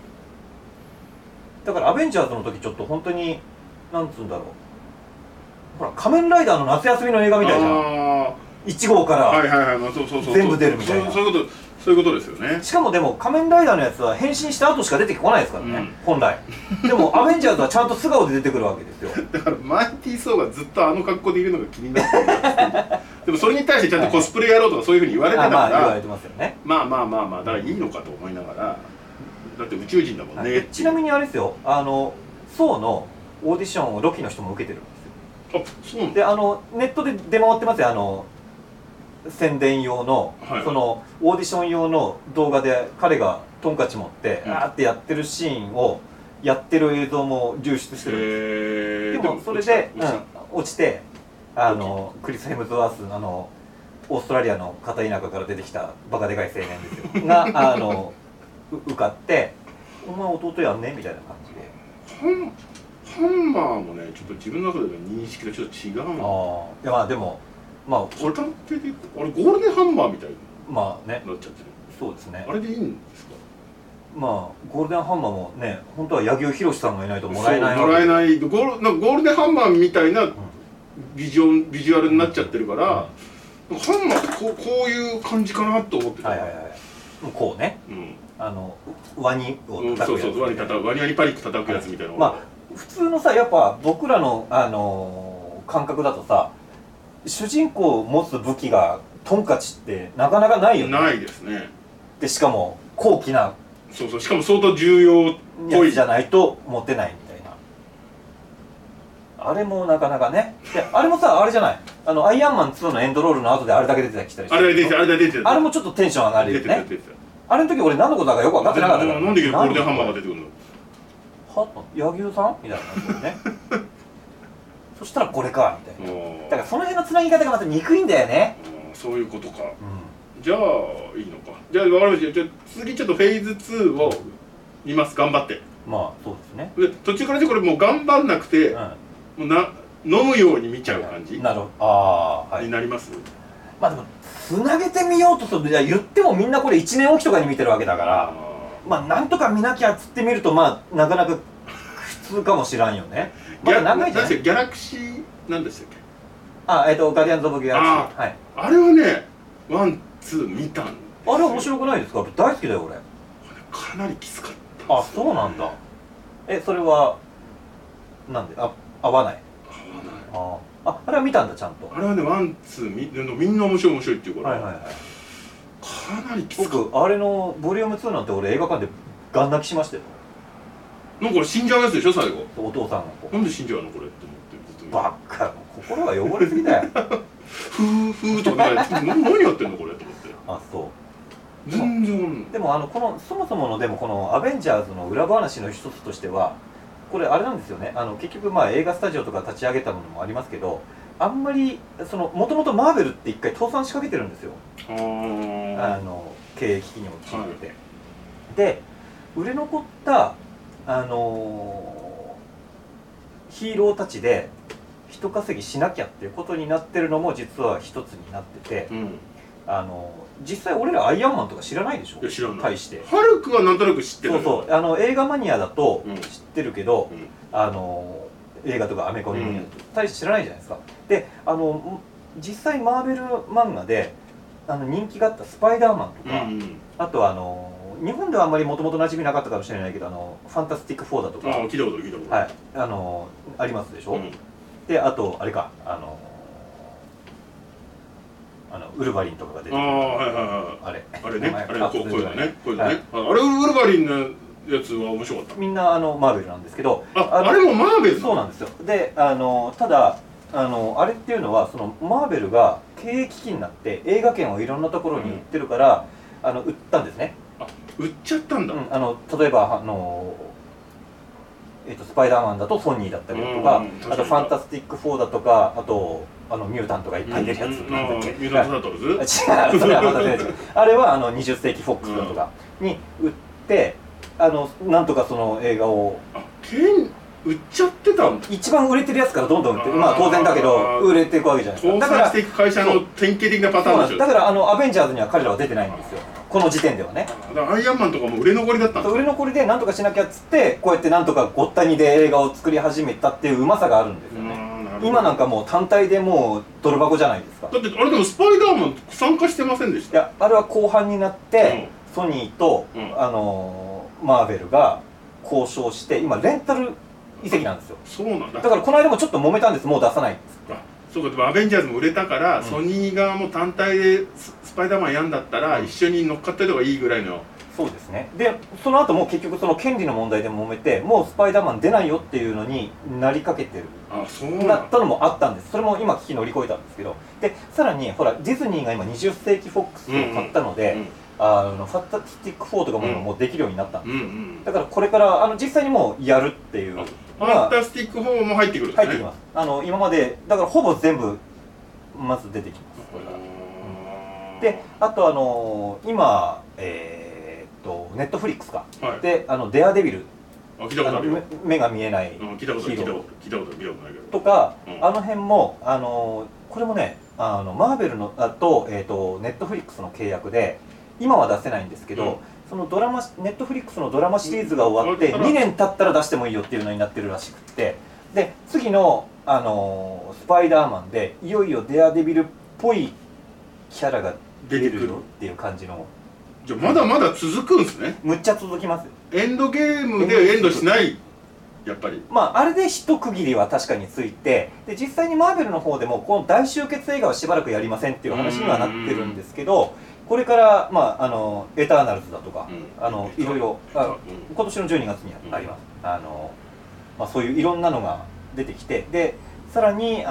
だからアベンジャーズの時ちょっと本当になんつうんだろう、ほら仮面ライダーの夏休みの映画みたいじゃん。1号から全部出るみたいな。 そういうことですよね。 しかもでも仮面ライダーのやつは変身した後しか出てこないですからね、本来。でもアベンジャーズはちゃんと素顔で出てくるわけですよ。 だからマイティー・ソーがずっとあの格好でいるのが気になってるんですでもそれに対してちゃんとコスプレやろうとかそういうふうに言われてたから、 言われてますよね。 まあだからいいのかと思いながら、だって宇宙人だもんね。 ちなみにあれですよ、ソーのオーディションをロキの人も受けてるんですよ。でネットで出回ってますよ、宣伝用の、そのオーディション用の動画で彼がトンカチ持ってあーってやってるシーンをやってる映像も流出してるんです。でもそれで落ちてクリス・ヘムズワースオーストラリアの片田舎から出てきたバカでかい青年ですよが受かって「お前弟やんね?」みたいな感じで。 ハンマーもねちょっと自分の中での認識がちょっと違うの。 いやまあでも片手であれゴールデンハンマーみたいになっちゃってる。 そうですね。 あれでいいんですか。 まあゴールデンハンマーもね本当は柳生博さんがいないともらえない。 もらえない。ゴールデンハンマーみたいなビジュアルになっちゃってるから、ハンマーってこういう感じかなと思ってた。 こうね、ワニを叩くやつ。 ワニパリック叩くやつみたいな。 まあ普通のさやっぱ僕らの感覚だとさ、主人公を持つ武器がトンカチってなかなかないよね。 ないですね。 でしかも高貴なしかも相当重要っぽいじゃないと持てないみたいな。あれもなかなかね。であれもさあれじゃない、アイアンマン2のエンドロールの後であれだけ出てきたりして、 あれ出てる。 あれもちょっとテンション上がるよね。あれの時俺何のことだかよく分かってなかったから、 なんでゴールデンハンマーが出てくるの。 は柳生さんみたいな感じでねそしたらこれかみたいな。だからその辺のつなぎ方がまた憎いんだよね。 そういうことか。じゃあいいのか。じゃあ分かりました。じゃあ次ちょっとフェーズ2を見ます。頑張って。 まあそうですね。 で途中からこれもう頑張んなくて、もう飲むように見ちゃう感じ。 なるほど。 になります。 まあでもつなげてみようとすると、じゃあ言ってもみんなこれ1年おきとかに見てるわけだから、まあなんとか見なきゃっつってみるとまあなかなか普通かもしらんよね。まだ長いじゃん。 ギャラクシーなんでしたっけ。 ガーディアンズ・オブ・ギャラクシー。 あれはねワンツー見たんですよ。 あれ面白くないですか。大好きだよ俺。 かなりきつかった。 あ、そうなんだ。それはなんで合わない。あれは見たんだちゃんと。 あれはねワンツーみんな面白いっていうからかなりきつかった。 僕あれのボリューム2なんて俺映画館でガン泣きしましたよ。 なんかこれ死んじゃうやつでしょ最後。 お父さんがなんで死んじゃうのこれって思って。 ばっか心が汚れすぎだよふーとか何やってんのこれと思って。 あ、そう全然。 でもそもそものでもこのアベンジャーズの裏話の一つとしてはこれあれなんですよね、結局まあ映画スタジオとか立ち上げたものもありますけど、あんまりもともとマーベルって一回倒産しかけてるんですよ。経営危機に陥ってて、はい、で売れ残ったヒーローたちで人稼ぎしなきゃっていうことになってるのも実は一つになってて、うん、実際俺らアイアンマンとか知らないでしょ。 いや知らない。 対してハルクはなんとなく知ってる。 そうそう、映画マニアだと知ってるけど、うん、映画とかアメコミマニアだと対して知らないじゃないですか。で実際マーベル漫画で人気があったスパイダーマンとか、うんうん、あと日本ではあんまりもともと馴染みなかったかもしれないけどファンタスティック4だとか、 聞いたこと聞いたこと、 はい、ありますでしょ、うん、であとあれかウルヴァリンとかが出てくる、 あれね、あれこういうのね、こういうのね、あれウルヴァリンのやつは面白かった。 みんなマーベルなんですけど、 あれもマーベル？ そうなんですよ。でただあれっていうのはそのマーベルが経営危機になって映画券をいろんなところに売ってるから、売ったんですね。 売っちゃったんだ。 例えばスパイダーマンだとソニーだったりだとか、あとファンタスティック4だとか、あとミュータントがいっぱい出るやつなんだっけ。 ミュータント・タートルズ？違う、 それはまた全然違う。あれは20世紀フォックスだとかに売ってなんとかその映画を売っちゃってたんだ。 一番売れてるやつからどんどん売って、まあ当然だけど売れていくわけじゃないですか。 倒産していく会社の典型的なパターンでしょ。 だからアベンジャーズには彼らは出てないんですよ、この時点ではね。 だからアイアンマンとかも売れ残りだったんです。 売れ残りでなんとかしなきゃっつってこうやってなんとかごったにで映画を作り始めたっていううまさがあるんですよね。今なんかもう単体でもう泥箱じゃないですか。 だってあれでもスパイダーマン参加してませんでした？ いや、あれは後半になって、ソニーと、マーベルが交渉して今レンタル移籍なんですよ。 そうなんだ。 だからこの間もちょっと揉めたんです。もう出さないっつって。 そうか。でもアベンジャーズも売れたから、ソニー側も単体でスパイダーマンやんだったら、一緒に乗っかってた方がいいぐらいの。 そうですね。でその後も結局その権利の問題で揉めて、もうスパイダーマン出ないよっていうのになりかけてる。なったのもあったんです。それも今危機乗り越えたんですけど、でさらにほらディズニーが今20世紀フォックスを買ったので、ファンタスティック4とかも今もうできるようになったんですよ。だからこれから実際にもうやるっていう。ファンタスティック4も入ってくるんですね。 入ってきます。今までだからほぼ全部まず出てきます。これから。であと今ネットフリックスか、はい、でデアデビル、目が見えないヒーローとか、あの辺もこれもねマーベルのとネットフリックスの契約で今は出せないんですけど、そのネットフリックスのドラマシリーズが終わって2年経ったら出してもいいよっていうのになってるらしくって、で次のスパイダーマンでいよいよデアデビルっぽいキャラが出てるよっていう感じの。 じゃあまだまだ続くんですね。 むっちゃ続きますよ。 エンドゲームでエンドしない、やっぱり。 まああれで一区切りは確かについて、で実際にマーベルの方でもこの大集結映画はしばらくやりませんっていう話にはなってるんですけど、これからエターナルズだとかいろいろ今年の12月にあります。そういういろんなのが出てきて、でさらに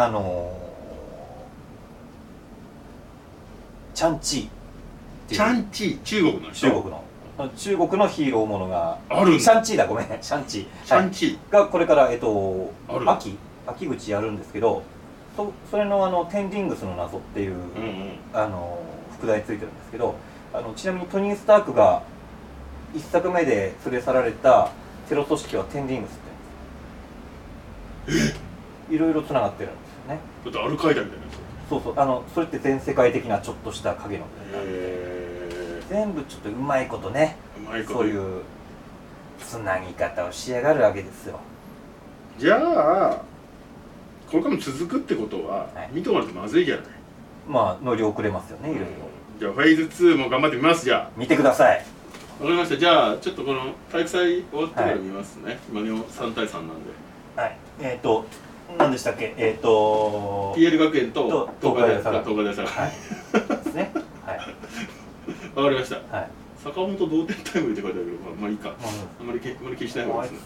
チャンチー。 シャンチー、中国の中国のヒーローものがあるんだ。 シャンチーだ、ごめん、シャンチーがこれから秋口やるんですけど、それのテンディングスの謎っていう副題ついてるんですけど、ちなみにトニー・スタークが1作目で連れ去られたテロ組織はテンディングスって言うんです。いろいろつながってるんですよね。 だってアルカイダみたいなやつ。 そうそう、それって全世界的なちょっとした影の全部ちょっとうまいことね、そういうつなぎ方をしやがるわけですよ。 じゃあこれからも続くってことは、見とかないとまずいじゃない。 まあ乗り遅れますよね、いろいろ。 じゃあフェーズ2も頑張ってみます。じゃあ見てください。 わかりました。じゃあちょっとこの体育祭終わってから見ますね。今の3対3なんで。 はい。何でしたっけ、 PL 学園と東海大阪。 はいですね。はい。 わかりました。 はい。 坂本同点タイムリーって書いてあるけど、まあいいか。あんまり気にしない方がいいですね。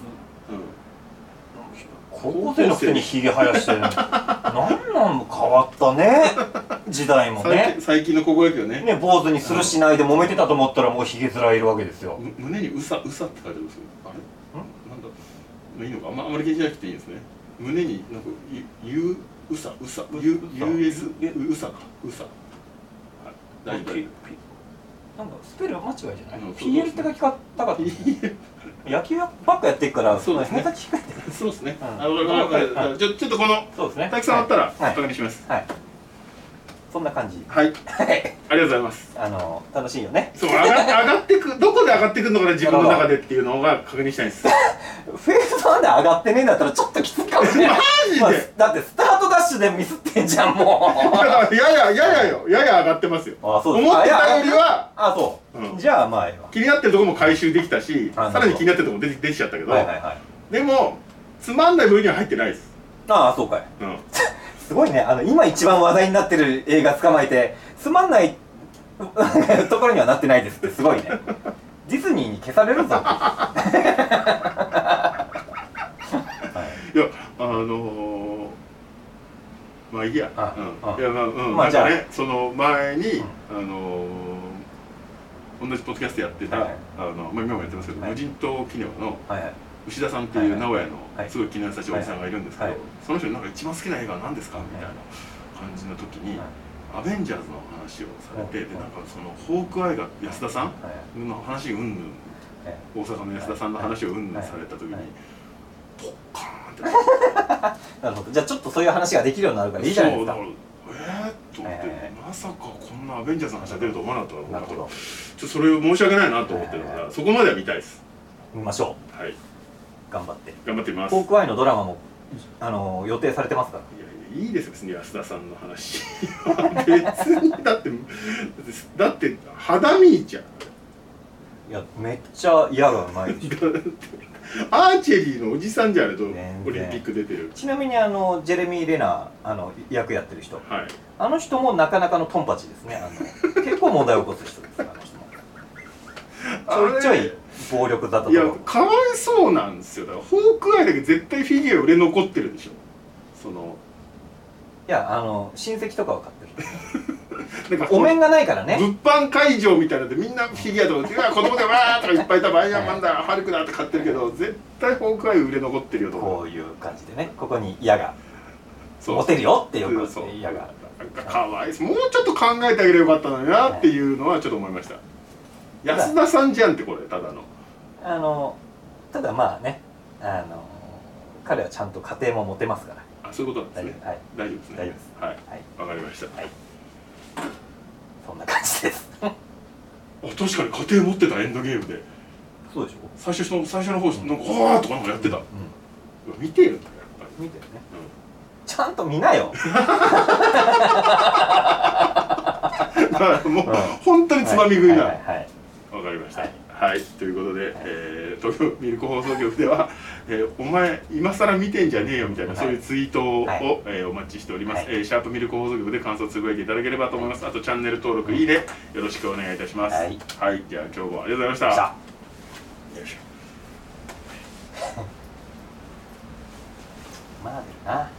高校生のくせにひげ生やしてる。なんなん変わったね。時代もね。 最近の高校野球ね。 ね、坊主にするしないで揉めてたと思ったらもうひげ面いるわけですよ。 胸にうさって書いてあるんですよ。あれ？なんだ。 いいのか、あんまり気にしなくていいですね。胸になんかうさか大丈夫。 なんかスペル間違いじゃない？ PL って書き方が野球ばっかやっていくからそうですね。そうですね。ちょっとこのたくさんあったら確認します。 はい。そんな感じ。 はい。ありがとうございます。 楽しいよね。 そう、上がってく、どこで上がってくるのかな、自分の中でっていうのが確認したいんです。 フェーズ1で上がってねえんだったらちょっときついかもしれない。マジで。だってスタートダッシュでミスってんじゃん、もう。 だからやや上がってますよ。 あ、そう思ってたよりは。 あ、そう。じゃあまあ気になってるところも回収できたし、さらに気になってるところも出てきちゃったけど、でもつまんない部分には入ってないです。 ああ、そうかい。すごいね、今一番話題になってる映画捕まえてつまんないところにはなってないですってすごいね。ディズニーに消されるぞ。 いやまあいいや。いやまあじゃあね、その前に同じポッドキャストやってた今もやってますけど、無人島企業の牛田さんっていう名古屋のすごい気になるおじさんがいるんですけど、その人になんか一番好きな映画は何ですかみたいな感じの時にアベンジャーズの話をされて、でなんかそのホークアイが安田さんの話うんぬん、大阪の安田さんの話をうんぬんされた時にポッカーンってなるほど。じゃあちょっとそういう話ができるようになるからいいじゃないですか。 と思って、まさかこんなアベンジャーズの話が出ると思わなかったから、ちょっとそれを申し訳ないなと思ってるから、そこまでは見たいです。 見ましょう。 はい。 頑張ってみます。 ホークアイのドラマも予定されてますから。 いやいいですよ別に安田さんの話。別にだって肌見いちゃん。 いやめっちゃ嫌がうまいでしょ。 アーチェリーのおじさんじゃん、オリンピック出てる。 ちなみにジェレミー・レナー役やってる人、 はい、 あの人もなかなかのトンパチですね。結構問題を起こす人です。あの人もちょいちょい暴力だったと。 いやかわいそうなんですよ。だからホークアイだけ絶対フィギュア売れ残ってるでしょ。 いや親戚とかは買ってる。なんかお面がないからね。 物販会場みたいなのでみんなフィギュアとか子供でわーとかいっぱいいたアイアンマンだハルクだって買ってるけど、絶対ホークアイ売れ残ってるよとか。 こういう感じでね、ここに矢が持てるよってよく矢が。 かわいそう。もうちょっと考えてあげればよかったのになっていうのはちょっと思いました。安田さんじゃんってこれただの。 ただまあね、彼はちゃんと家庭も持てますから。 あ、そういうことなんですね。大丈夫ですね。 大丈夫です。 はい。わかりました。 そんな感じです。 あ、確かに家庭持ってたエンドゲームで。 そうでしょ。 最初の方なんかわーとかなんかやってた。見てるんだやっぱり。 見てるね。ちゃんと見なよ。 だからもう本当につまみ食いな。わかりました。はい、ということで、東京ミルク放送局では、お前今更見てんじゃねえよみたいな、そういうツイートを、お待ちしております。シャープミルク放送局で感想をつぶやいていただければと思います。あとチャンネル登録、いいね、よろしくお願いいたします。はい、じゃあ今日もありがとうございました。よいしょ。 まあな。